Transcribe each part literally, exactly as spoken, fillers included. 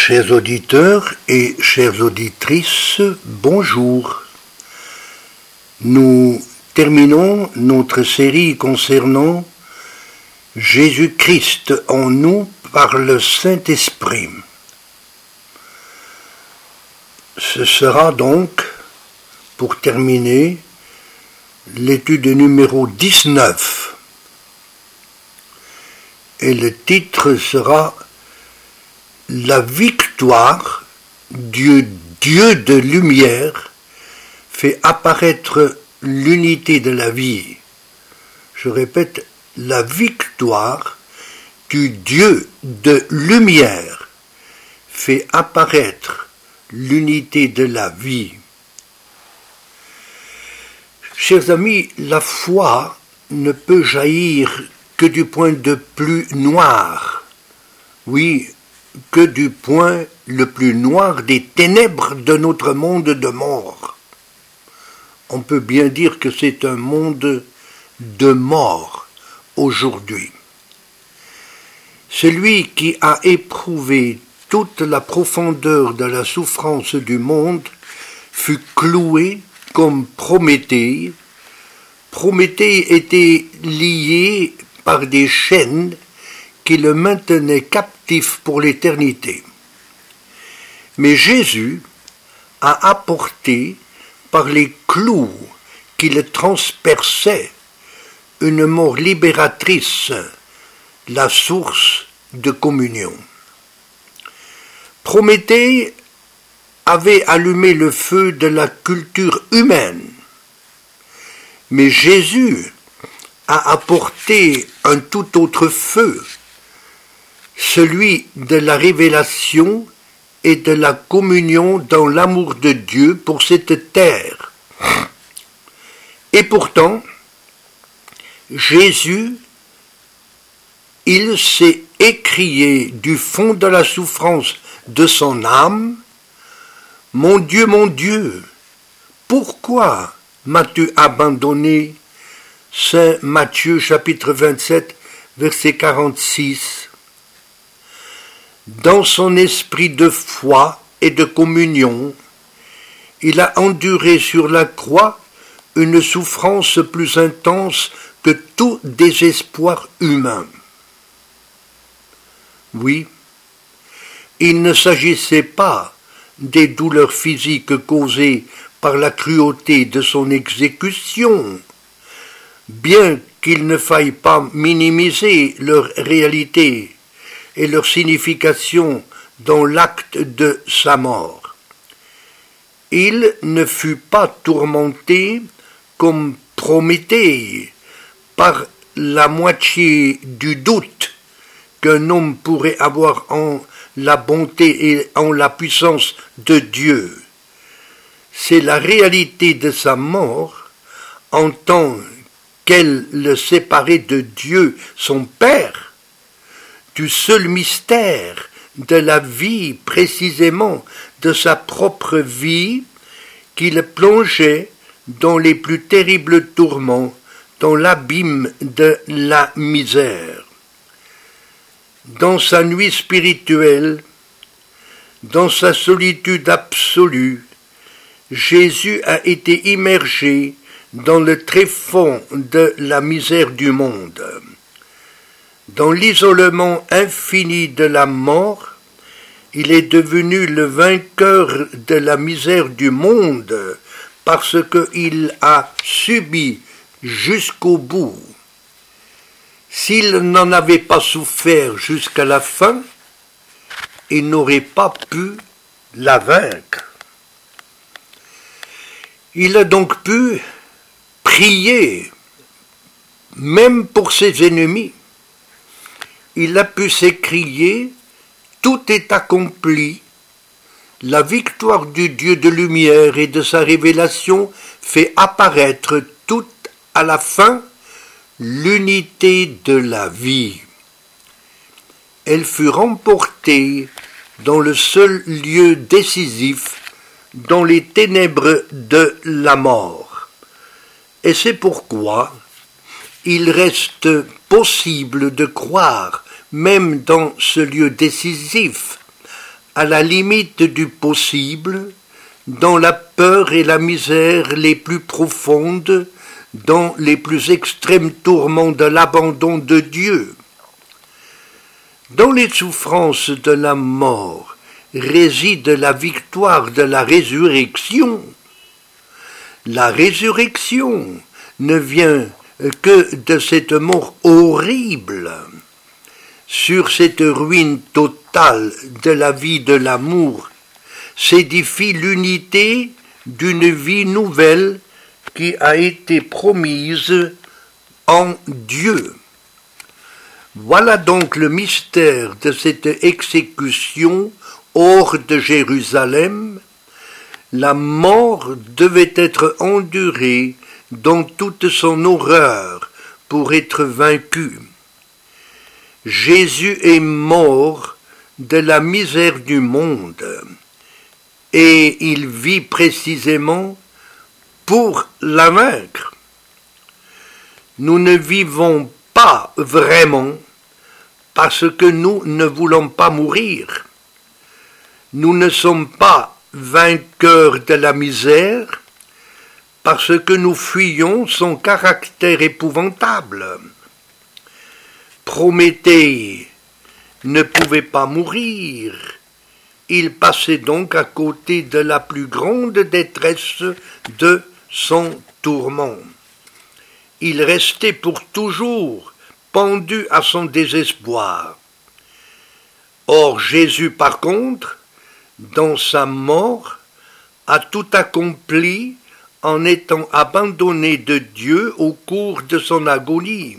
Chers auditeurs et chères auditrices, bonjour. Nous terminons notre série concernant Jésus-Christ en nous par le Saint-Esprit. Ce sera donc, pour terminer, l'étude numéro dix-neuf. Et le titre sera « La victoire, Dieu, Dieu de lumière, fait apparaître l'unité de la vie. » Je répète, la victoire du Dieu de lumière fait apparaître l'unité de la vie. Chers amis, la foi ne peut jaillir que du point de plus noir. Oui, que du point le plus noir des ténèbres de notre monde de mort. On peut bien dire que c'est un monde de mort aujourd'hui. Celui qui a éprouvé toute la profondeur de la souffrance du monde fut cloué comme Prométhée. Prométhée était lié par des chaînes qui le maintenaient captif pour l'éternité. Mais Jésus a apporté, par les clous qui le transperçaient, une mort libératrice, la source de communion. Prométhée avait allumé le feu de la culture humaine, mais Jésus a apporté un tout autre feu, celui de la révélation et de la communion dans l'amour de Dieu pour cette terre. Et pourtant, Jésus, il s'est écrié du fond de la souffrance de son âme, « Mon Dieu, mon Dieu, pourquoi m'as-tu abandonné ?» Saint Matthieu chapitre vingt-sept, verset quarante-six. Dans son esprit de foi et de communion, il a enduré sur la croix une souffrance plus intense que tout désespoir humain. Oui, il ne s'agissait pas des douleurs physiques causées par la cruauté de son exécution, bien qu'il ne faille pas minimiser leur réalité et leur signification dans l'acte de sa mort. Il ne fut pas tourmenté comme Prométhée par la moitié du doute qu'un homme pourrait avoir en la bonté et en la puissance de Dieu. C'est la réalité de sa mort en tant qu'elle le séparait de Dieu, son Père, du seul mystère de la vie, précisément de sa propre vie, qui le plongeait dans les plus terribles tourments, dans l'abîme de la misère. Dans sa nuit spirituelle, dans sa solitude absolue, Jésus a été immergé dans le tréfonds de la misère du monde. Dans l'isolement infini de la mort, il est devenu le vainqueur de la misère du monde parce qu'il a subi jusqu'au bout. S'il n'en avait pas souffert jusqu'à la fin, il n'aurait pas pu la vaincre. Il a donc pu prier, même pour ses ennemis. Il a pu s'écrier « Tout est accompli ». La victoire du Dieu de lumière et de sa révélation fait apparaître tout à la fin l'unité de la vie. Elle fut remportée dans le seul lieu décisif, dans les ténèbres de la mort. Et c'est pourquoi il reste possible de croire, même dans ce lieu décisif, à la limite du possible, dans la peur et la misère les plus profondes, dans les plus extrêmes tourments de l'abandon de Dieu. Dans les souffrances de la mort réside la victoire de la résurrection. La résurrection ne vient que de cette mort horrible. Sur cette ruine totale de la vie de l'amour s'édifie l'unité d'une vie nouvelle qui a été promise en Dieu. Voilà donc le mystère de cette exécution hors de Jérusalem. La mort devait être endurée dans toute son horreur pour être vaincue. Jésus est mort de la misère du monde et il vit précisément pour la vaincre. Nous ne vivons pas vraiment parce que nous ne voulons pas mourir. Nous ne sommes pas vainqueurs de la misère parce que nous fuyons son caractère épouvantable. Prométhée ne pouvait pas mourir. Il passait donc à côté de la plus grande détresse de son tourment. Il restait pour toujours pendu à son désespoir. Or Jésus, par contre, dans sa mort, a tout accompli en étant abandonné de Dieu au cours de son agonie.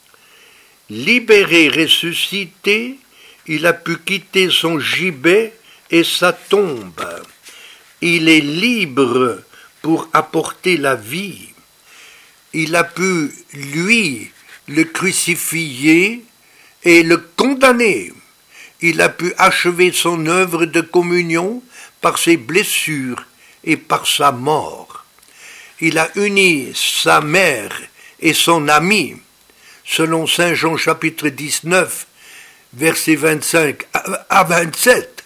Libéré, ressuscité, il a pu quitter son gibet et sa tombe. Il est libre pour apporter la vie. Il a pu, lui, le crucifier et le condamner. Il a pu achever son œuvre de communion par ses blessures et par sa mort. Il a uni sa mère et son ami, selon saint Jean chapitre dix-neuf, versets vingt-cinq à vingt-sept.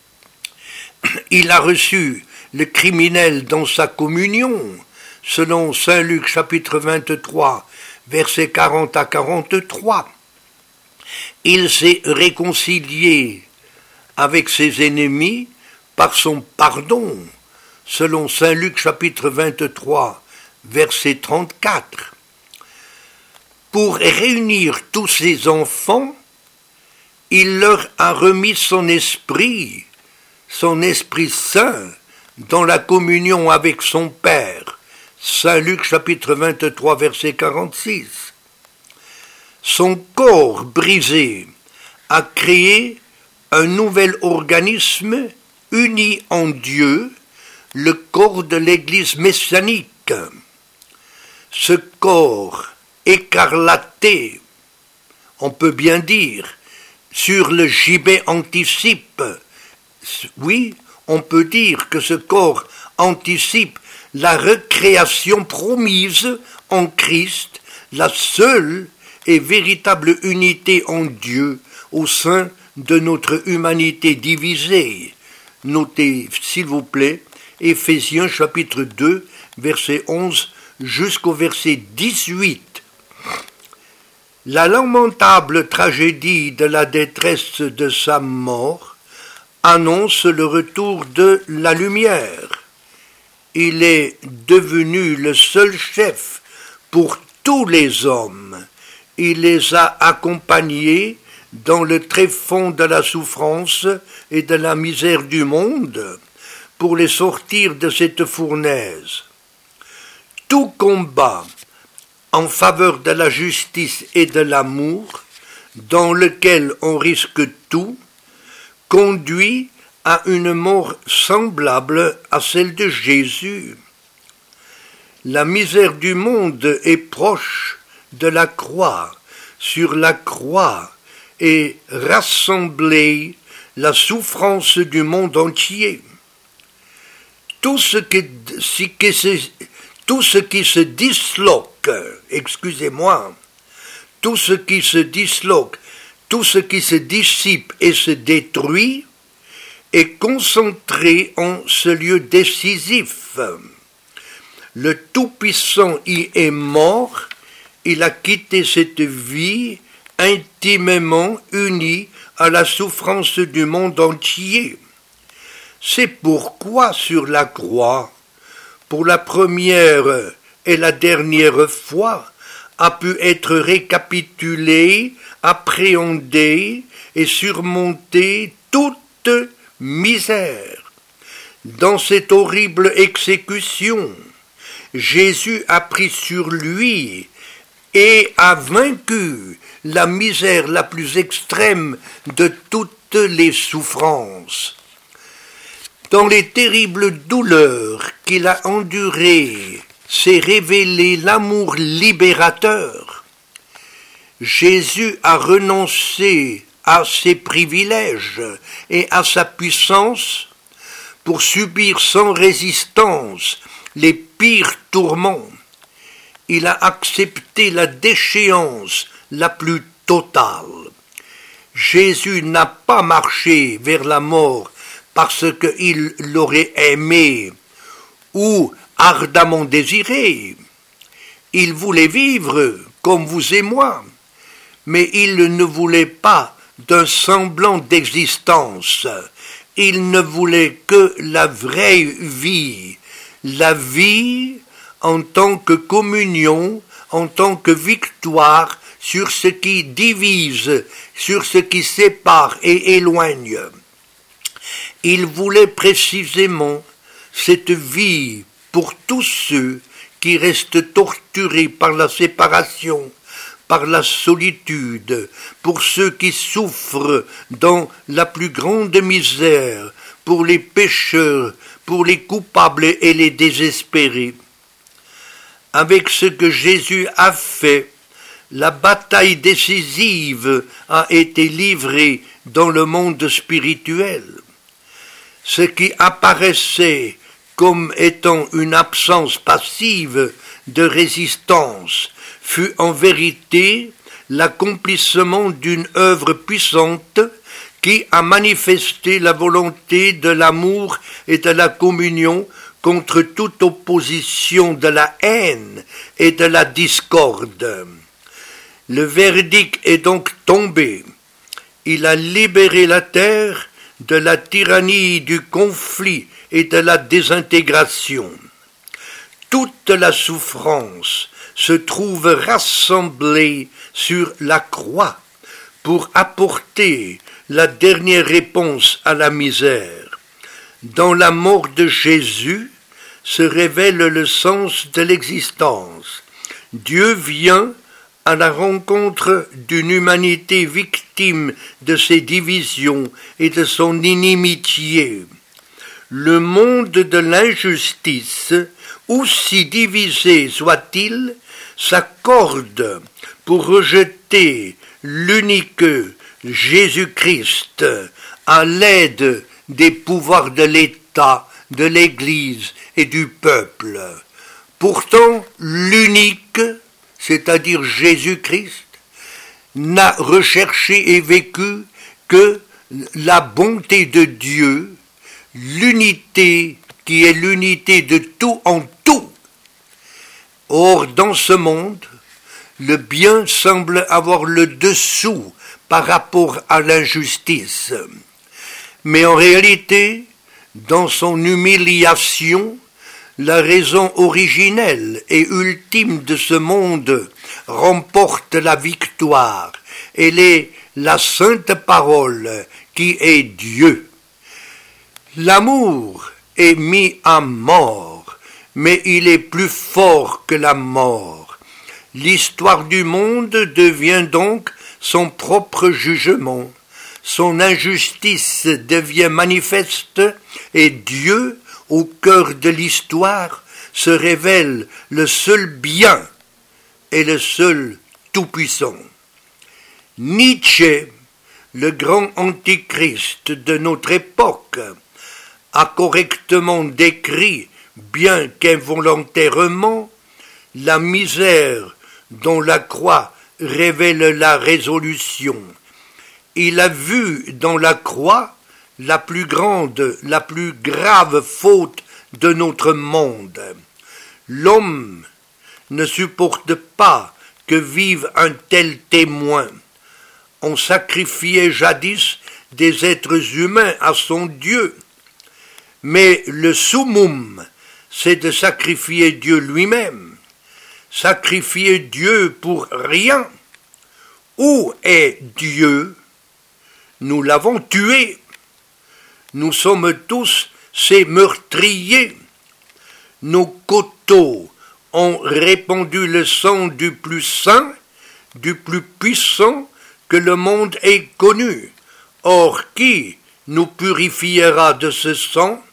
Il a reçu le criminel dans sa communion, selon saint Luc chapitre vingt-trois, versets quarante à quarante-trois. Il s'est réconcilié avec ses ennemis par son pardon, selon saint Luc chapitre vingt-trois, verset trente-quatre. Pour réunir tous ses enfants, il leur a remis son esprit, son Esprit Saint, dans la communion avec son Père, saint Luc chapitre vingt-trois, verset quarante-six. Son corps brisé a créé un nouvel organisme uni en Dieu, le corps de l'Église messianique. Ce corps écarlaté, on peut bien dire, sur le gibet anticipe. Oui, on peut dire que ce corps anticipe la recréation promise en Christ, la seule et véritable unité en Dieu au sein de notre humanité divisée. Notez, s'il vous plaît, Éphésiens chapitre deux, verset onze jusqu'au verset dix-huit. La lamentable tragédie de la détresse de sa mort annonce le retour de la lumière. Il est devenu le seul chef pour tous les hommes. Il les a accompagnés dans le tréfonds de la souffrance et de la misère du monde pour les sortir de cette fournaise. Tout combat en faveur de la justice et de l'amour, dans lequel on risque tout, conduit à une mort semblable à celle de Jésus. La misère du monde est proche de la croix. Sur la croix est rassemblée la souffrance du monde entier. Tout ce qui, qui se, tout ce qui se disloque, excusez-moi, tout ce qui se disloque, tout ce qui se dissipe et se détruit est concentré en ce lieu décisif. Le Tout-Puissant y est mort, il a quitté cette vie intimement unie à la souffrance du monde entier. C'est pourquoi sur la croix, pour la première et la dernière fois, a pu être récapitulée, appréhendée et surmontée toute misère. Dans cette horrible exécution, Jésus a pris sur lui et a vaincu la misère la plus extrême de toutes les souffrances. Dans les terribles douleurs qu'il a endurées, s'est révélé l'amour libérateur. Jésus a renoncé à ses privilèges et à sa puissance pour subir sans résistance les pires tourments. Il a accepté la déchéance la plus totale. Jésus n'a pas marché vers la mort parce qu'il l'aurait aimé ou ardemment désiré. Il voulait vivre comme vous et moi, mais il ne voulait pas d'un semblant d'existence. Il ne voulait que la vraie vie, la vie en tant que communion, en tant que victoire sur ce qui divise, sur ce qui sépare et éloigne. Il voulait précisément cette vie pour tous ceux qui restent torturés par la séparation, par la solitude, pour ceux qui souffrent dans la plus grande misère, pour les pécheurs, pour les coupables et les désespérés. Avec ce que Jésus a fait, la bataille décisive a été livrée dans le monde spirituel. Ce qui apparaissait comme étant une absence passive de résistance fut en vérité l'accomplissement d'une œuvre puissante qui a manifesté la volonté de l'amour et de la communion contre toute opposition de la haine et de la discorde. Le verdict est donc tombé. Il a libéré la terre de la tyrannie du conflit et de la désintégration. Toute la souffrance se trouve rassemblée sur la croix pour apporter la dernière réponse à la misère. Dans la mort de Jésus se révèle le sens de l'existence. Dieu vient à la rencontre d'une humanité victime de ses divisions et de son inimitié. Le monde de l'injustice, aussi divisé soit-il, s'accorde pour rejeter l'unique Jésus-Christ à l'aide des pouvoirs de l'État, de l'Église et du peuple. Pourtant, l'unique, c'est-à-dire Jésus-Christ, n'a recherché et vécu que la bonté de Dieu, l'unité qui est l'unité de tout en tout. Or, dans ce monde, le bien semble avoir le dessous par rapport à l'injustice. Mais en réalité, dans son humiliation, la raison originelle et ultime de ce monde remporte la victoire. Elle est la sainte parole qui est Dieu. L'amour est mis à mort, mais il est plus fort que la mort. L'histoire du monde devient donc son propre jugement. Son injustice devient manifeste et Dieu, au cœur de l'histoire, se révèle le seul bien et le seul tout-puissant. Nietzsche, le grand antichrist de notre époque, a correctement décrit, bien qu'involontairement, la misère dont la croix révèle la résolution. Il a vu dans la croix la plus grande, la plus grave faute de notre monde. L'homme ne supporte pas que vive un tel témoin. On sacrifiait jadis des êtres humains à son Dieu, mais le summum, c'est de sacrifier Dieu lui-même. Sacrifier Dieu pour rien. Où est Dieu? Nous l'avons tué. Nous sommes tous ces meurtriers. Nos couteaux ont répandu le sang du plus saint, du plus puissant que le monde ait connu. Or, qui nous purifiera de ce sang?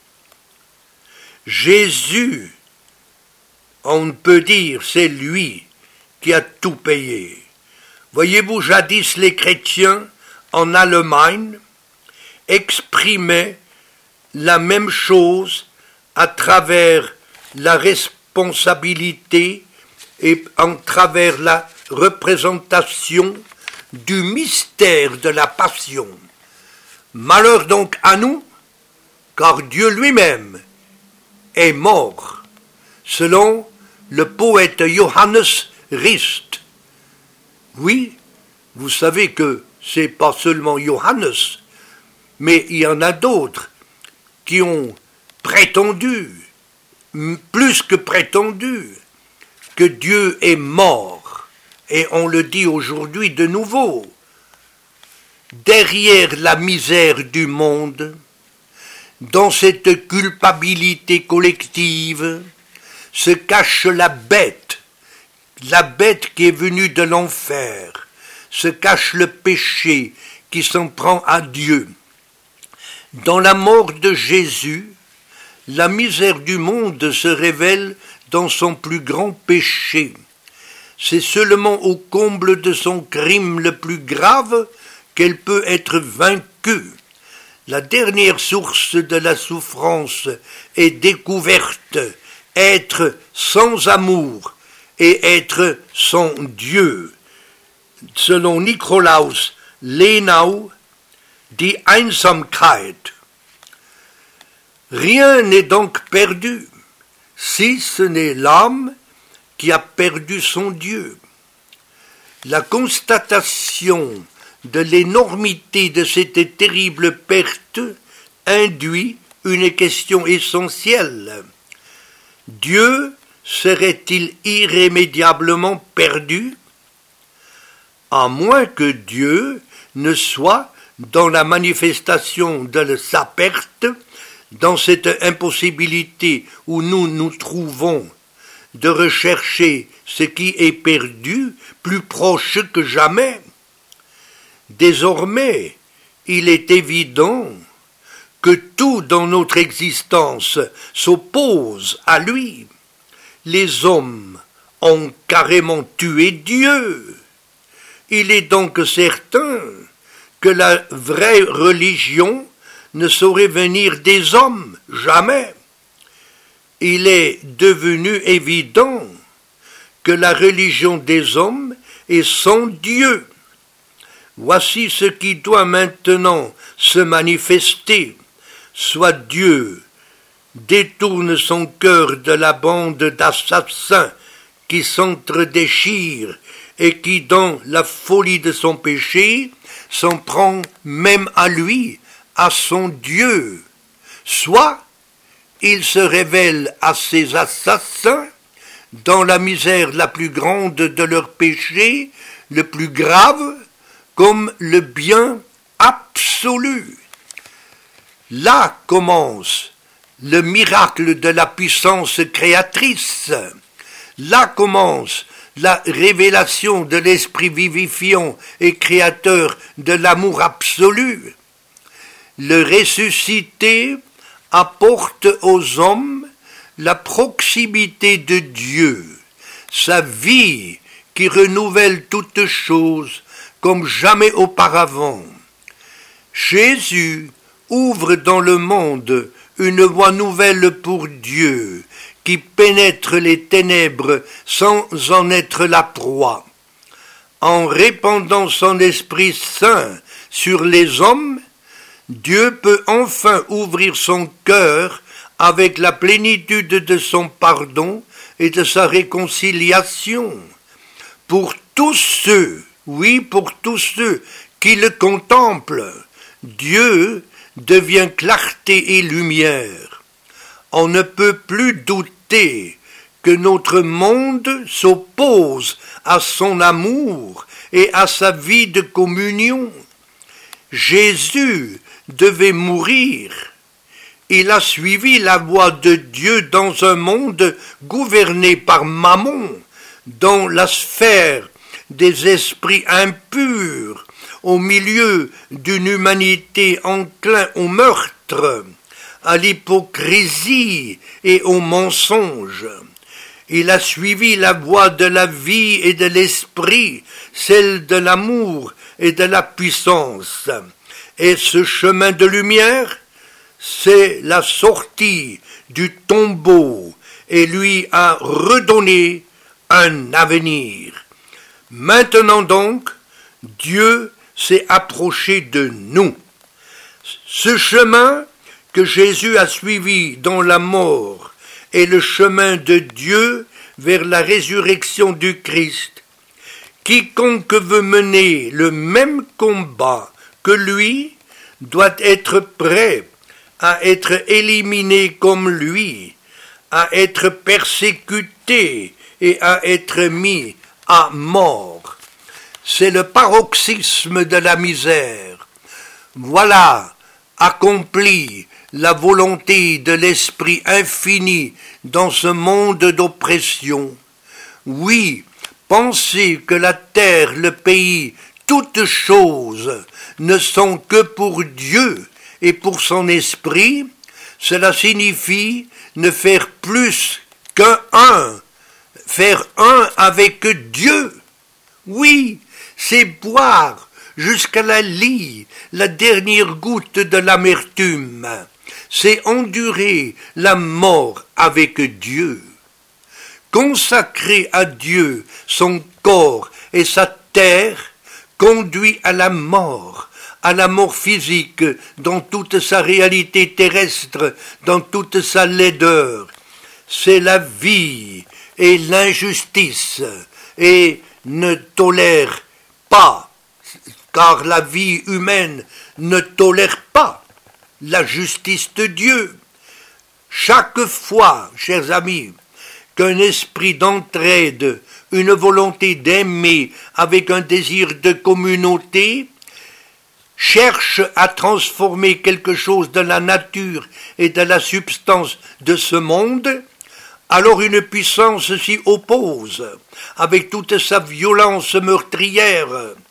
Jésus, on peut dire, c'est lui qui a tout payé. Voyez-vous, jadis les chrétiens en Allemagne exprimaient la même chose à travers la responsabilité et en travers la représentation du mystère de la passion. Malheur donc à nous, car Dieu lui-même est mort, selon le poète Johannes Rist. Oui, vous savez que c'est pas seulement Johannes, mais il y en a d'autres qui ont prétendu, plus que prétendu, que Dieu est mort. Et on le dit aujourd'hui de nouveau. Derrière la misère du monde, dans cette culpabilité collective, se cache la bête, la bête qui est venue de l'enfer, se cache le péché qui s'en prend à Dieu. Dans la mort de Jésus, la misère du monde se révèle dans son plus grand péché. C'est seulement au comble de son crime le plus grave qu'elle peut être vaincue. La dernière source de la souffrance est découverte, être sans amour et être sans Dieu. Selon Nikolaus Lenau, die Einsamkeit. Rien n'est donc perdu, si ce n'est l'âme qui a perdu son Dieu. La constatation de l'énormité de cette terrible perte induit une question essentielle. Dieu serait-il irrémédiablement perdu? À moins que Dieu ne soit dans la manifestation de sa perte, dans cette impossibilité où nous nous trouvons de rechercher ce qui est perdu plus proche que jamais. Désormais, il est évident que tout dans notre existence s'oppose à lui. Les hommes ont carrément tué Dieu. Il est donc certain que la vraie religion ne saurait venir des hommes, jamais. Il est devenu évident que la religion des hommes est sans Dieu. Voici ce qui doit maintenant se manifester. Soit Dieu détourne son cœur de la bande d'assassins qui s'entre-déchirent et qui, dans la folie de son péché, s'en prend même à lui, à son Dieu. Soit il se révèle à ces assassins dans la misère la plus grande de leur péché, le plus grave, comme le bien absolu. Là commence le miracle de la puissance créatrice. Là commence la révélation de l'esprit vivifiant et créateur de l'amour absolu. Le ressuscité apporte aux hommes la proximité de Dieu, sa vie qui renouvelle toutes choses comme jamais auparavant. Jésus ouvre dans le monde une voie nouvelle pour Dieu, qui pénètre les ténèbres sans en être la proie. En répandant son Esprit Saint sur les hommes, Dieu peut enfin ouvrir son cœur avec la plénitude de son pardon et de sa réconciliation. Pour tous ceux, oui, pour tous ceux qui le contemplent, Dieu devient clarté et lumière. On ne peut plus douter que notre monde s'oppose à son amour et à sa vie de communion. Jésus devait mourir. Il a suivi la voie de Dieu dans un monde gouverné par Mammon, dans la sphère des esprits impurs, au milieu d'une humanité enclin au meurtre, à l'hypocrisie et au mensonge. Il a suivi la voie de la vie et de l'esprit, celle de l'amour et de la puissance. Et ce chemin de lumière, c'est la sortie du tombeau et lui a redonné un avenir. Maintenant donc, Dieu s'est approché de nous. Ce chemin que Jésus a suivi dans la mort est le chemin de Dieu vers la résurrection du Christ. Quiconque veut mener le même combat que lui doit être prêt à être éliminé comme lui, à être persécuté et à être mis à mort. C'est le paroxysme de la misère. Voilà accomplie la volonté de l'Esprit infini dans ce monde d'oppression. Oui, penser que la terre, le pays, toutes choses ne sont que pour Dieu et pour son esprit, cela signifie ne faire plus qu'un un, faire un avec Dieu. Oui, c'est boire jusqu'à la lie la dernière goutte de l'amertume, c'est endurer la mort avec Dieu. Consacrer à Dieu son corps et sa terre conduit à la mort, à la mort physique dans toute sa réalité terrestre, dans toute sa laideur. C'est la vie et l'injustice et ne tolère pas, car la vie humaine ne tolère pas la justice de Dieu. Chaque fois, chers amis, qu'un esprit d'entraide, une volonté d'aimer avec un désir de communauté, cherche à transformer quelque chose de la nature et de la substance de ce monde, alors une puissance s'y oppose, avec toute sa violence meurtrière.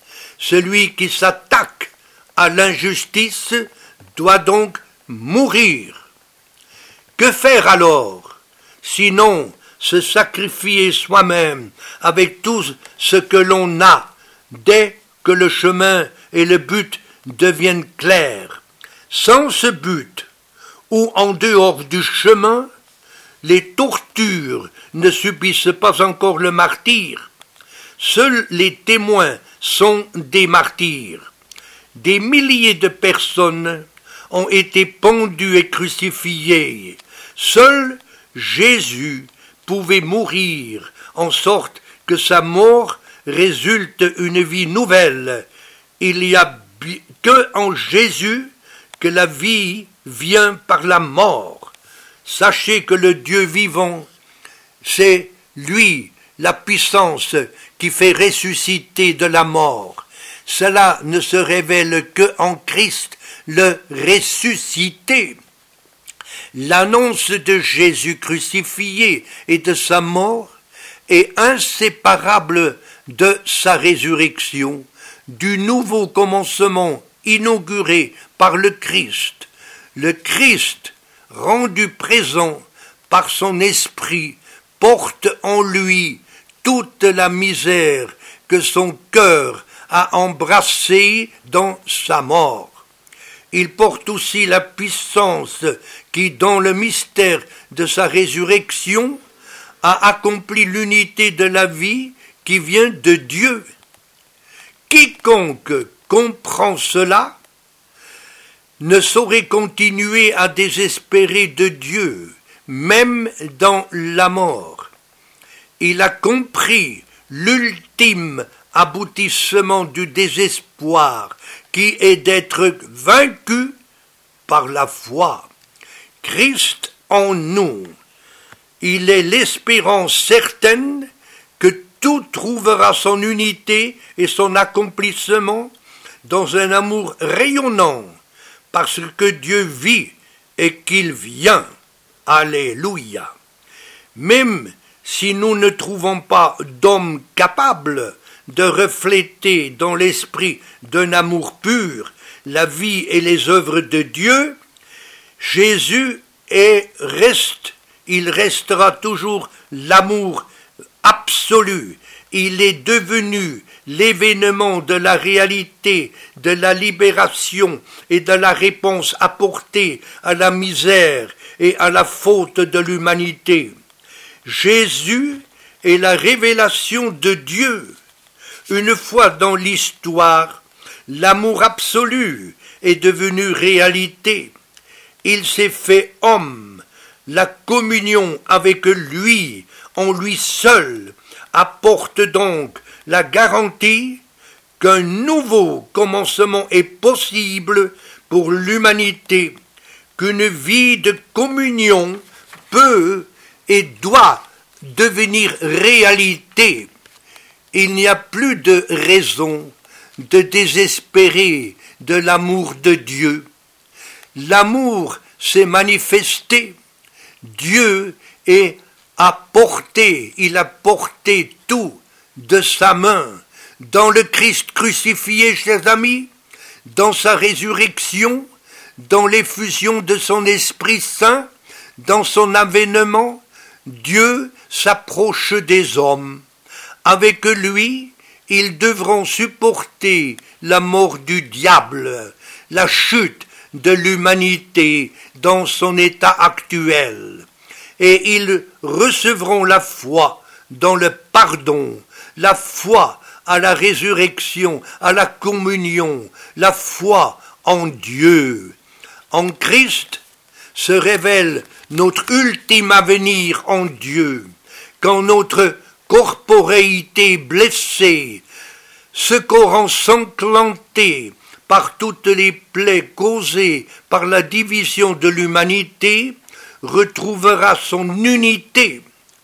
Celui qui s'attaque à l'injustice doit donc mourir. Que faire alors, sinon se sacrifier soi-même avec tout ce que l'on a, dès que le chemin et le but deviennent clairs. Sans ce but, ou en dehors du chemin, les tortures ne subissent pas encore le martyre. Seuls les témoins sont des martyrs. Des milliers de personnes ont été pendues et crucifiées. Seul Jésus pouvait mourir en sorte que sa mort résulte une vie nouvelle. Il n'y a que en Jésus que la vie vient par la mort. Sachez que le Dieu vivant, c'est lui, la puissance qui fait ressusciter de la mort. Cela ne se révèle que en Christ, le ressuscité. L'annonce de Jésus crucifié et de sa mort est inséparable de sa résurrection, du nouveau commencement inauguré par le Christ. Le Christ, rendu présent par son esprit, porte en lui toute la misère que son cœur a embrassée dans sa mort. Il porte aussi la puissance qui, dans le mystère de sa résurrection, a accompli l'unité de la vie qui vient de Dieu. Quiconque comprend cela ne saurait continuer à désespérer de Dieu, même dans la mort. Il a compris l'ultime aboutissement du désespoir, qui est d'être vaincu par la foi. Christ en nous, il est l'espérance certaine que tout trouvera son unité et son accomplissement dans un amour rayonnant, parce que Dieu vit et qu'il vient. Alléluia. Même si nous ne trouvons pas d'homme capable de refléter dans l'esprit d'un amour pur la vie et les œuvres de Dieu, Jésus est, reste, il restera toujours l'amour absolu. Il est devenu l'événement de la réalité, de la libération et de la réponse apportée à la misère et à la faute de l'humanité. Jésus est la révélation de Dieu. Une fois dans l'histoire, l'amour absolu est devenu réalité. Il s'est fait homme. La communion avec lui, en lui seul, apporte donc la garantie qu'un nouveau commencement est possible pour l'humanité, qu'une vie de communion peut et doit devenir réalité. Il n'y a plus de raison de désespérer de l'amour de Dieu. L'amour s'est manifesté. Dieu est à porter, il a porté tout de sa main dans le Christ crucifié, chers amis, dans sa résurrection, dans l'effusion de son Esprit Saint, dans son avènement. Dieu s'approche des hommes. Avec lui, ils devront supporter la mort du diable, la chute de l'humanité dans son état actuel. Et ils recevront la foi dans le pardon, la foi à la résurrection, à la communion, la foi en Dieu. En Christ se révèle notre ultime avenir en Dieu, quand notre corporéité blessée, ce corps ensanglanté par toutes les plaies causées par la division de l'humanité, retrouvera son unité.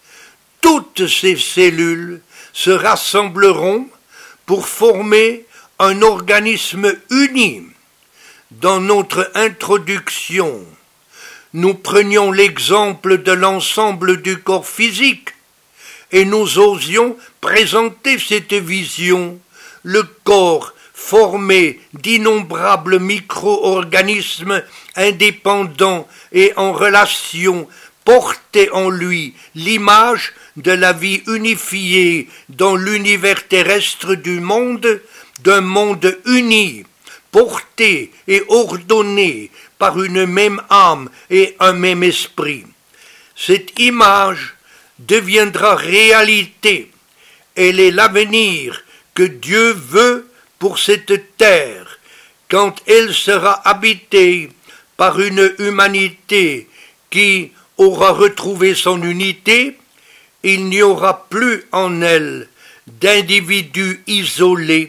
Toutes ces cellules se rassembleront pour former un organisme uni. Dans notre introduction, nous prenions l'exemple de l'ensemble du corps physique et nous osions présenter cette vision, le corps formé d'innombrables micro-organismes indépendants et en relation, portait en lui l'image de la vie unifiée dans l'univers terrestre du monde, d'un monde uni, porté et ordonné par une même âme et un même esprit. Cette image deviendra réalité. Elle est l'avenir que Dieu veut pour cette terre, quand elle sera habitée par une humanité qui aura retrouvé son unité. Il n'y aura plus en elle d'individus isolés.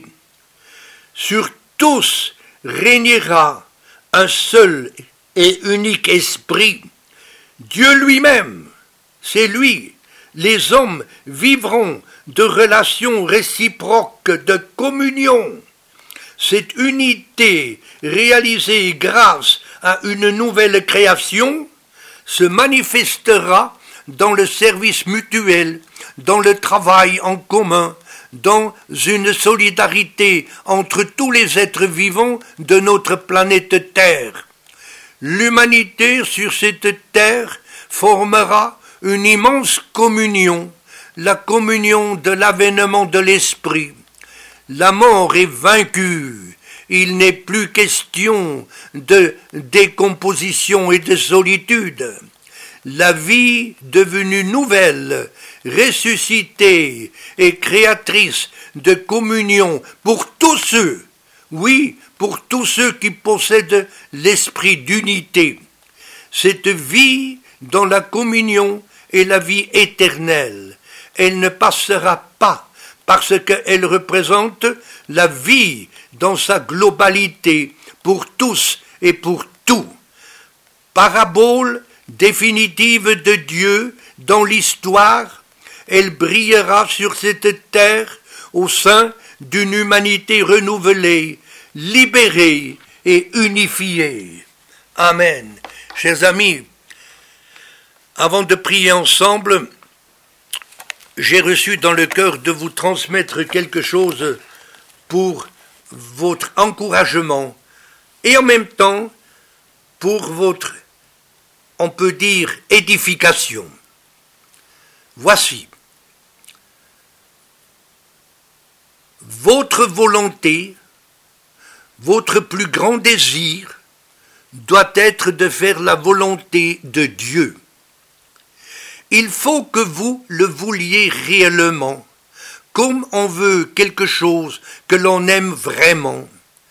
Sur tous régnera un seul et unique esprit, Dieu lui-même. C'est lui. Les hommes vivront de relations réciproques de communion. Cette unité, réalisée grâce à une nouvelle création, se manifestera dans le service mutuel, dans le travail en commun, dans une solidarité entre tous les êtres vivants de notre planète Terre. L'humanité sur cette terre formera une immense communion, la communion de l'avènement de l'esprit. La mort est vaincue. Il n'est plus question de décomposition et de solitude. La vie devenue nouvelle, ressuscitée et créatrice de communion pour tous ceux, oui, pour tous ceux qui possèdent l'esprit d'unité, cette vie dans la communion est la vie éternelle. Elle ne passera pas parce qu'elle représente la vie dans sa globalité pour tous et pour tout. Parabole définitive de Dieu dans l'histoire, elle brillera sur cette terre au sein d'une humanité renouvelée, libérée et unifiée. Amen. Chers amis, avant de prier ensemble, j'ai reçu dans le cœur de vous transmettre quelque chose pour votre encouragement et en même temps pour votre, on peut dire, édification. Voici. Votre volonté, votre plus grand désir doit être de faire la volonté de Dieu. Il faut que vous le vouliez réellement, comme on veut quelque chose que l'on aime vraiment.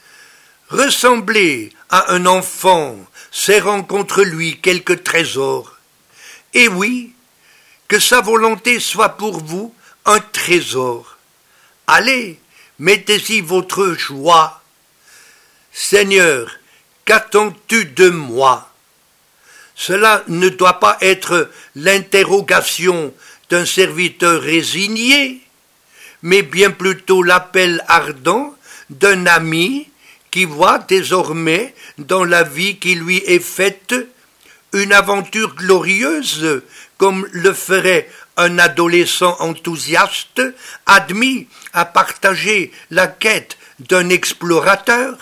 Ressemblez à un enfant serrant contre lui quelque trésor. Et oui, que sa volonté soit pour vous un trésor. Allez, mettez-y votre joie. Seigneur, qu'attends-tu de moi? Cela ne doit pas être l'interrogation d'un serviteur résigné, mais bien plutôt l'appel ardent d'un ami qui voit désormais dans la vie qui lui est faite une aventure glorieuse, comme le ferait un adolescent enthousiaste admis à partager la quête d'un explorateur.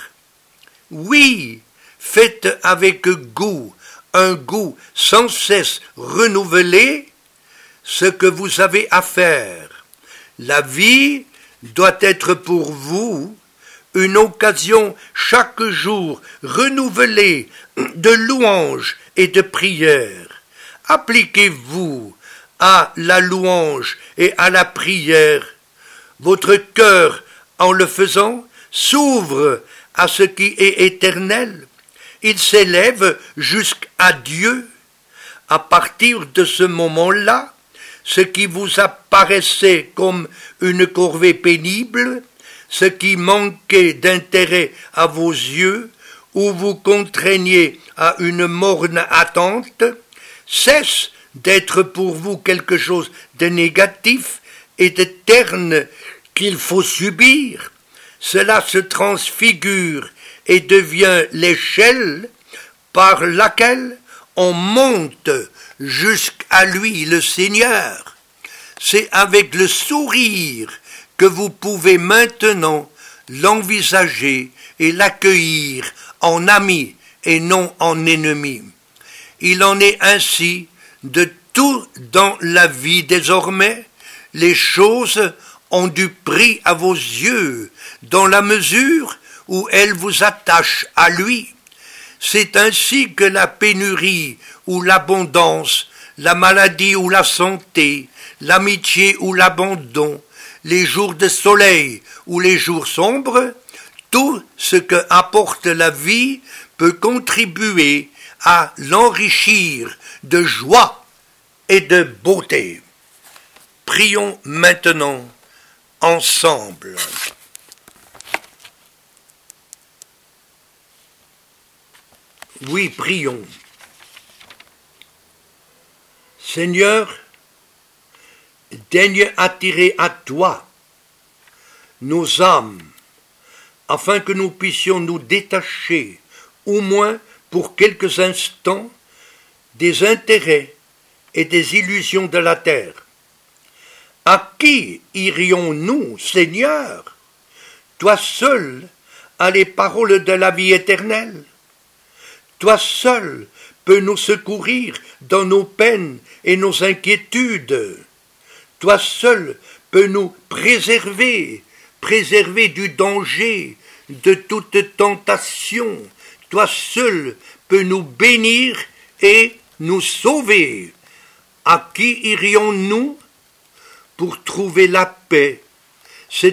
Oui, faites avec goût, un goût sans cesse renouvelé, ce que vous avez à faire. La vie doit être pour vous une occasion chaque jour renouvelée de louanges et de prières. Appliquez-vous à la louange et à la prière. Votre cœur, en le faisant, s'ouvre à ce qui est éternel. Il s'élève jusqu'à Dieu. À partir de ce moment-là, ce qui vous apparaissait comme une corvée pénible, ce qui manquait d'intérêt à vos yeux, ou vous contraignez à une morne attente, cesse d'être pour vous quelque chose de négatif et de terne qu'il faut subir. Cela se transfigure et devient l'échelle par laquelle on monte jusqu'à lui, le Seigneur. C'est avec le sourire que vous pouvez maintenant l'envisager et l'accueillir en ami et non en ennemi. Il en est ainsi de tout dans la vie désormais. Les choses ont du prix à vos yeux, dans la mesure où elles vous attachent à lui. C'est ainsi que la pénurie ou l'abondance, la maladie ou la santé, l'amitié ou l'abandon, les jours de soleil ou les jours sombres, tout ce que apporte la vie peut contribuer à l'enrichir de joie et de beauté. Prions maintenant ensemble. Oui, prions. Seigneur, daigne attirer à toi nos âmes, afin que nous puissions nous détacher, au moins pour quelques instants, des intérêts et des illusions de la terre. À qui irions-nous, Seigneur? Toi seul as les paroles de la vie éternelle. Toi seul peux nous secourir dans nos peines et nos inquiétudes. Toi seul peux nous préserver, préserver du danger, de toute tentation. Toi seul peux nous bénir et nous sauver. À qui irions-nous pour trouver la paix, cette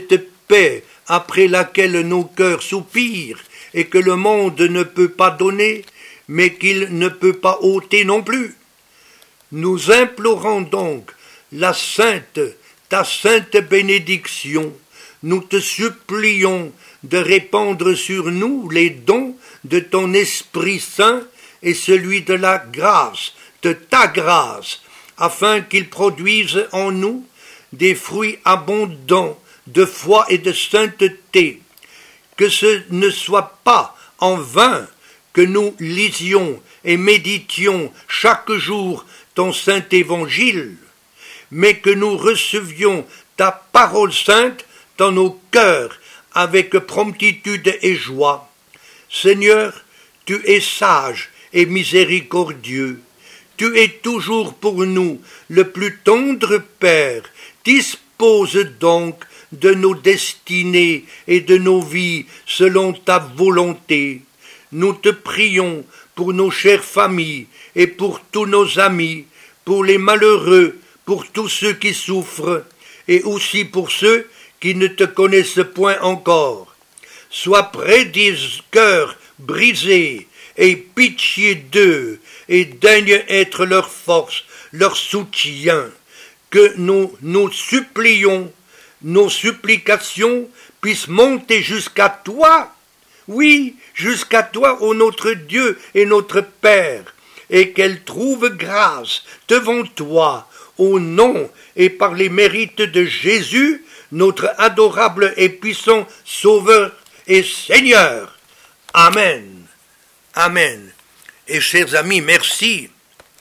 paix après laquelle nos cœurs soupirent et que le monde ne peut pas donner, mais qu'il ne peut pas ôter non plus. Nous implorons donc la sainte, ta sainte bénédiction. Nous te supplions de répandre sur nous les dons de ton Esprit Saint et celui de la grâce, de ta grâce, afin qu'il produise en nous des fruits abondants de foi et de sainteté. Que ce ne soit pas en vain que nous lisions et méditions chaque jour ton saint évangile, mais que nous recevions ta parole sainte dans nos cœurs avec promptitude et joie. Seigneur, tu es sage et miséricordieux. Tu es toujours pour nous le plus tendre Père. Dispose donc de nos destinées et de nos vies selon ta volonté. Nous te prions pour nos chères familles et pour tous nos amis, pour les malheureux, pour tous ceux qui souffrent, et aussi pour ceux qui ne te connaissent point encore. Sois près des cœurs brisés, et pitié d'eux, et daigne être leur force, leur soutien, que nous nous supplions, nos supplications puissent monter jusqu'à toi, oui, jusqu'à toi, ô notre Dieu et notre Père, et qu'elles trouvent grâce devant toi, au nom et par les mérites de Jésus, notre adorable et puissant Sauveur et Seigneur. Amen. Amen. Et chers amis, merci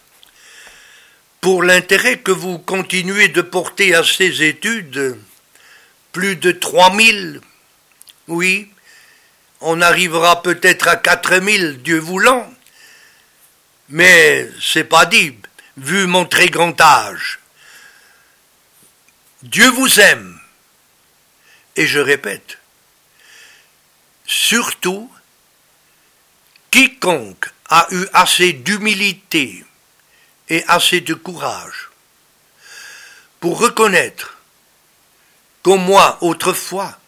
pour l'intérêt que vous continuez de porter à ces études. Plus de trois mille, oui, on arrivera peut-être à quatre mille, Dieu voulant, mais c'est pas dit, vu mon très grand âge. Dieu vous aime, et je répète, surtout, quiconque a eu assez d'humilité et assez de courage pour reconnaître qu'au moi, autrefois,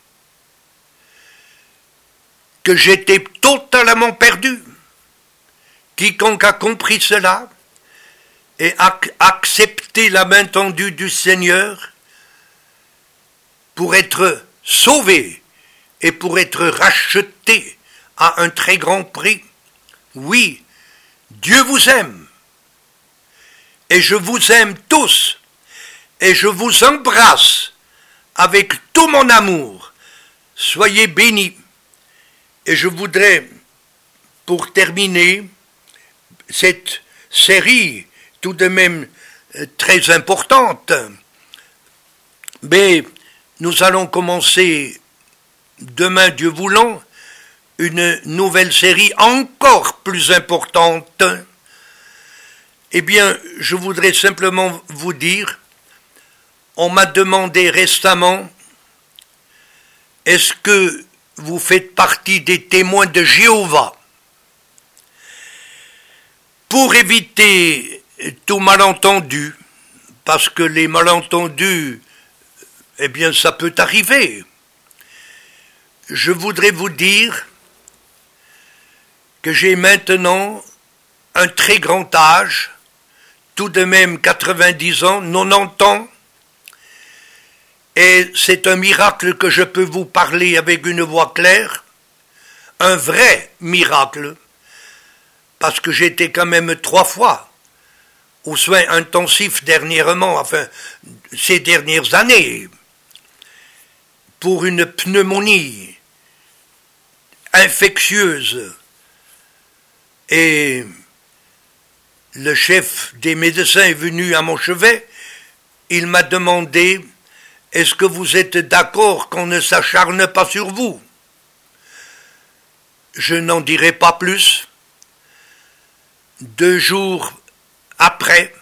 que j'étais totalement perdu, quiconque a compris cela et a accepté la main tendue du Seigneur pour être sauvé et pour être racheté à un très grand prix. Oui, Dieu vous aime, et je vous aime tous, et je vous embrasse avec tout mon amour. Soyez bénis. Et je voudrais, pour terminer, cette série tout de même très importante, mais nous allons commencer demain, Dieu voulant, une nouvelle série encore plus importante. Eh bien, je voudrais simplement vous dire, on m'a demandé récemment, est-ce que vous faites partie des témoins de Jéhovah? Pour éviter tout malentendu, parce que les malentendus, eh bien, ça peut arriver, je voudrais vous dire que j'ai maintenant un très grand âge, tout de même quatre-vingt-dix ans, quatre-vingt-dix ans, et c'est un miracle que je peux vous parler avec une voix claire, un vrai miracle, parce que j'étais quand même trois fois aux soins intensifs dernièrement, enfin, ces dernières années, pour une pneumonie infectieuse. Et le chef des médecins est venu à mon chevet, il m'a demandé « Est-ce que vous êtes d'accord qu'on ne s'acharne pas sur vous ?» Je n'en dirai pas plus. Deux jours après,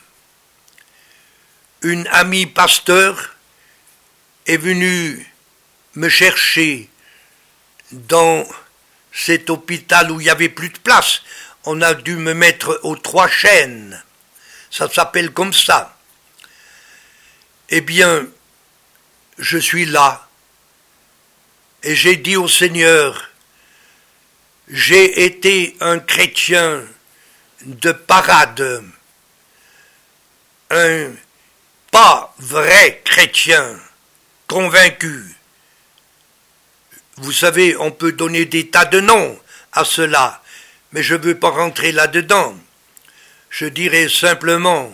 une amie pasteur est venue me chercher dans cet hôpital où il n'y avait plus de place. On a dû me mettre aux Trois Chênes. Ça s'appelle comme ça. Eh bien, je suis là. et j'ai dit au Seigneur, j'ai été un chrétien de parade, un pas vrai chrétien convaincu. Vous savez, on peut donner des tas de noms à cela, mais je ne veux pas rentrer là-dedans. Je dirais simplement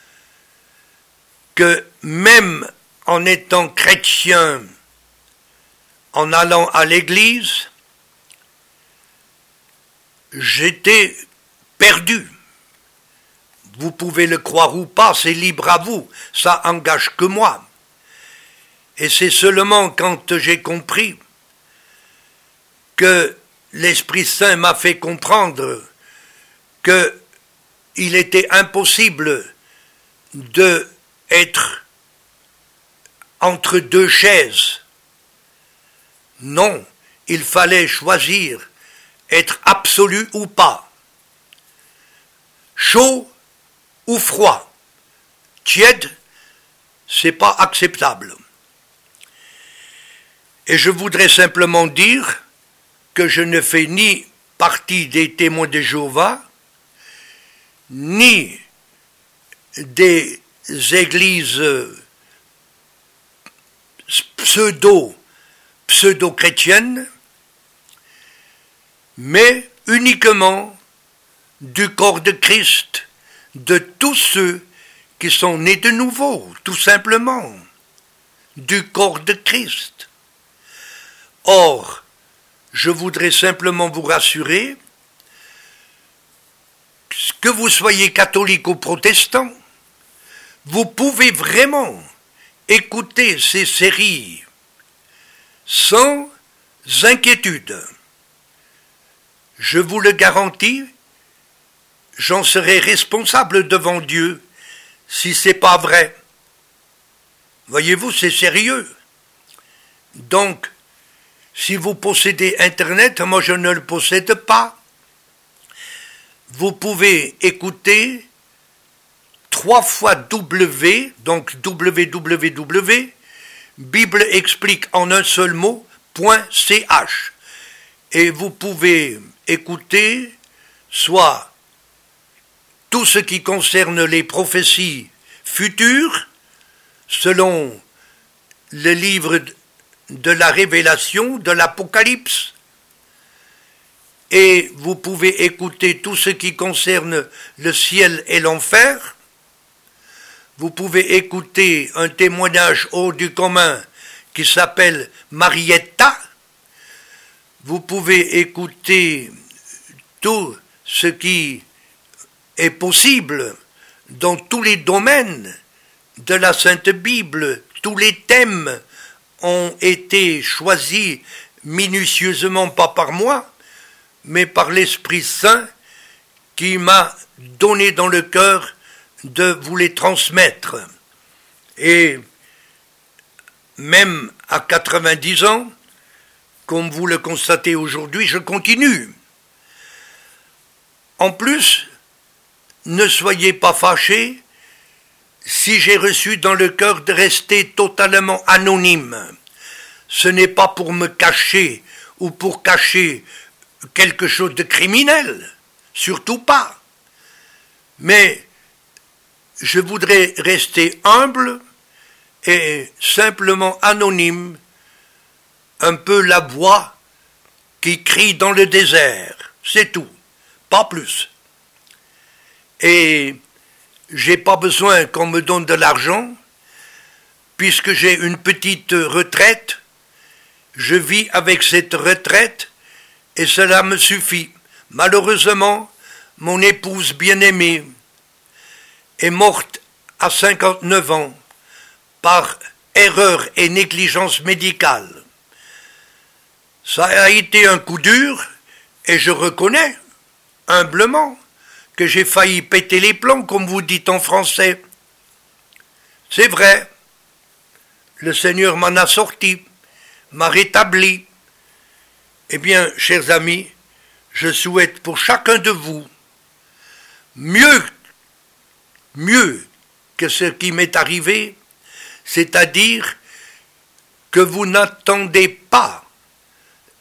que même en étant chrétien, en allant à l'église, j'étais perdu. Vous pouvez le croire ou pas, c'est libre à vous, ça engage que moi. Et c'est seulement quand j'ai compris que l'Esprit Saint m'a fait comprendre qu'il était impossible d'être entre deux chaises. Non, il fallait choisir, être absolu ou pas, chaud ou froid, tiède, c'est pas acceptable. Et je voudrais simplement dire que je ne fais ni partie des témoins de Jéhovah, ni des églises pseudo, pseudo-chrétiennes, mais uniquement du corps de Christ, de tous ceux qui sont nés de nouveau, tout simplement, du corps de Christ. Or, je voudrais simplement vous rassurer, que vous soyez catholique ou protestant, vous pouvez vraiment écouter ces séries sans inquiétude. Je vous le garantis, j'en serai responsable devant Dieu si c'est pas vrai. Voyez-vous, c'est sérieux. Donc, si vous possédez Internet, moi je ne le possède pas, vous pouvez écouter trois fois W, donc w w w, Bible explique en un seul mot, .ch. Et vous pouvez écouter soit tout ce qui concerne les prophéties futures, selon le livre de la Révélation, de l'Apocalypse, et vous pouvez écouter tout ce qui concerne le ciel et l'enfer. Vous pouvez écouter un témoignage hors du commun qui s'appelle Marietta. Vous pouvez écouter tout ce qui est possible dans tous les domaines de la Sainte Bible. Tous les thèmes ont été choisis minutieusement, pas par moi, mais par l'Esprit Saint qui m'a donné dans le cœur de vous les transmettre. Et même à quatre-vingt-dix ans, comme vous le constatez aujourd'hui, je continue. En plus, ne soyez pas fâchés si j'ai reçu dans le cœur de rester totalement anonyme. Ce n'est pas pour me cacher ou pour cacher quelque chose de criminel, surtout pas. Mais je voudrais rester humble et simplement anonyme, un peu la voix qui crie dans le désert, c'est tout, pas plus. Et j'ai pas besoin qu'on me donne de l'argent, puisque j'ai une petite retraite, je vis avec cette retraite et cela me suffit. Malheureusement, mon épouse bien-aimée est morte à cinquante-neuf ans par erreur et négligence médicale. Ça a été un coup dur et je reconnais humblement que j'ai failli péter les plombs, comme vous dites en français. C'est vrai, le Seigneur m'en a sorti, m'a rétabli. Eh bien, chers amis, je souhaite pour chacun de vous mieux, mieux que ce qui m'est arrivé, c'est-à-dire que vous n'attendez pas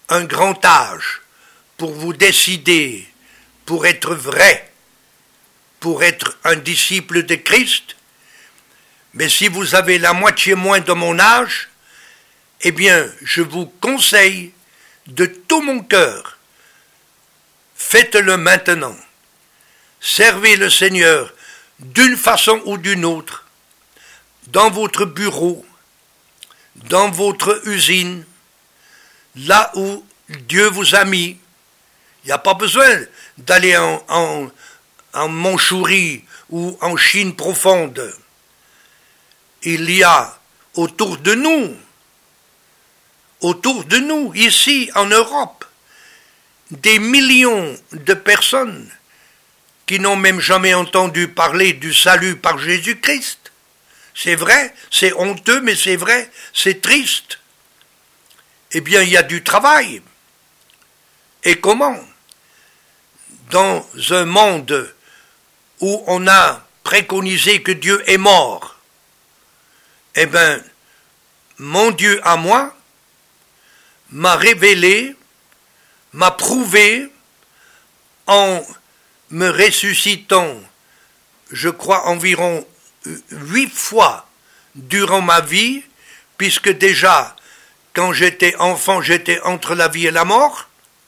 un grand âge pour vous décider pour être vrai, pour être un disciple de Christ, mais si vous avez la moitié moins de mon âge, eh bien, je vous conseille de tout mon cœur, faites-le maintenant. Servez le Seigneur d'une façon ou d'une autre, dans votre bureau, dans votre usine, là où Dieu vous a mis. Il n'y a pas besoin d'aller en, en, en Mandchourie ou en Chine profonde. Il y a autour de nous, autour de nous, ici en Europe, des millions de personnes qui n'ont même jamais entendu parler du salut par Jésus-Christ. C'est vrai, c'est honteux, mais c'est vrai, c'est triste. Eh bien, il y a du travail. Et comment? Dans un monde où on a préconisé que Dieu est mort, eh bien, mon Dieu à moi m'a révélé, m'a prouvé en me ressuscitant, je crois, environ huit fois durant ma vie, puisque déjà, quand j'étais enfant, j'étais entre la vie et la mort.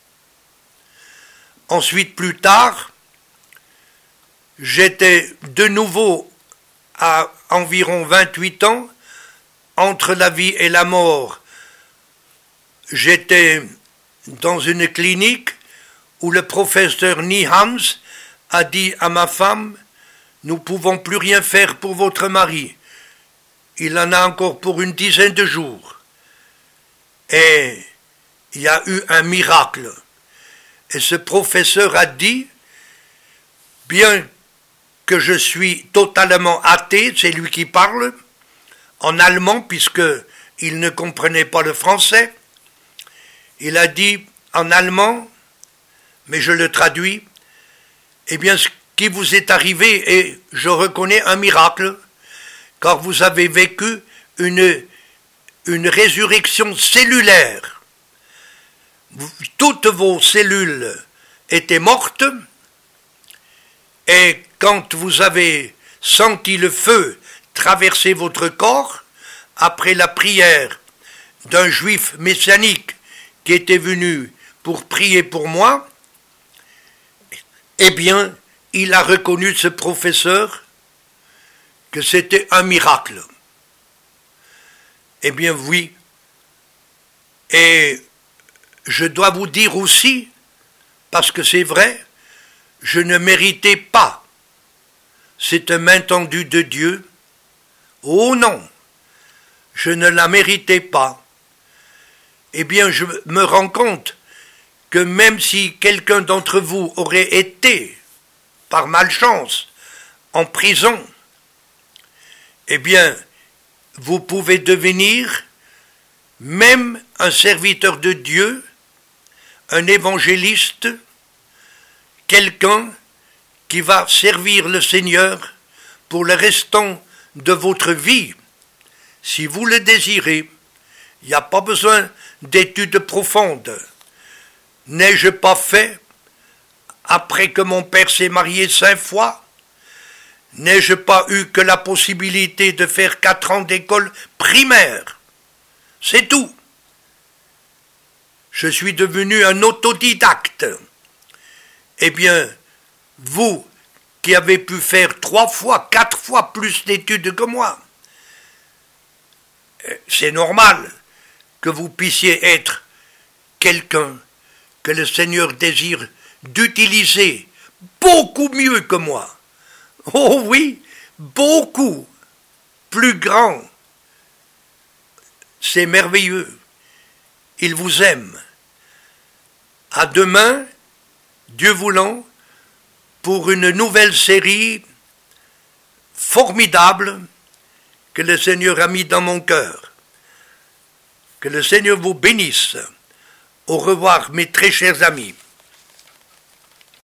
Ensuite, plus tard, j'étais de nouveau à environ vingt-huit ans, entre la vie et la mort. J'étais dans une clinique où le professeur Nihams a dit à ma femme, nous ne pouvons plus rien faire pour votre mari. Il en a encore pour une dizaine de jours. Et il y a eu un miracle. Et ce professeur a dit, bien que je suis totalement athée, c'est lui qui parle, en allemand, puisqu'il ne comprenait pas le français, il a dit en allemand, mais je le traduis, eh bien ce qui vous est arrivé est, je reconnais, un miracle, car vous avez vécu une, une résurrection cellulaire. Toutes vos cellules étaient mortes, et quand vous avez senti le feu traverser votre corps, après la prière d'un juif messianique qui était venu pour prier pour moi, eh bien, il a reconnu, ce professeur, que c'était un miracle. Eh bien, oui. Et je dois vous dire aussi, parce que c'est vrai, je ne méritais pas cette main tendue de Dieu. Oh non, je ne la méritais pas. Eh bien, je me rends compte que même si quelqu'un d'entre vous aurait été, par malchance, en prison, eh bien, vous pouvez devenir même un serviteur de Dieu, un évangéliste, quelqu'un qui va servir le Seigneur pour le restant de votre vie. Si vous le désirez, il n'y a pas besoin d'études profondes. N'ai-je pas fait, après que mon père s'est marié cinq fois, n'ai-je pas eu que la possibilité de faire quatre ans d'école primaire? C'est tout. Je suis devenu un autodidacte. Eh bien, vous qui avez pu faire trois fois, quatre fois plus d'études que moi, c'est normal que vous puissiez être quelqu'un que le Seigneur désire d'utiliser beaucoup mieux que moi. Oh oui, beaucoup plus grand. C'est merveilleux. Il vous aime. À demain, Dieu voulant, pour une nouvelle série formidable que le Seigneur a mis dans mon cœur. Que le Seigneur vous bénisse. Au revoir, mes très chers amis.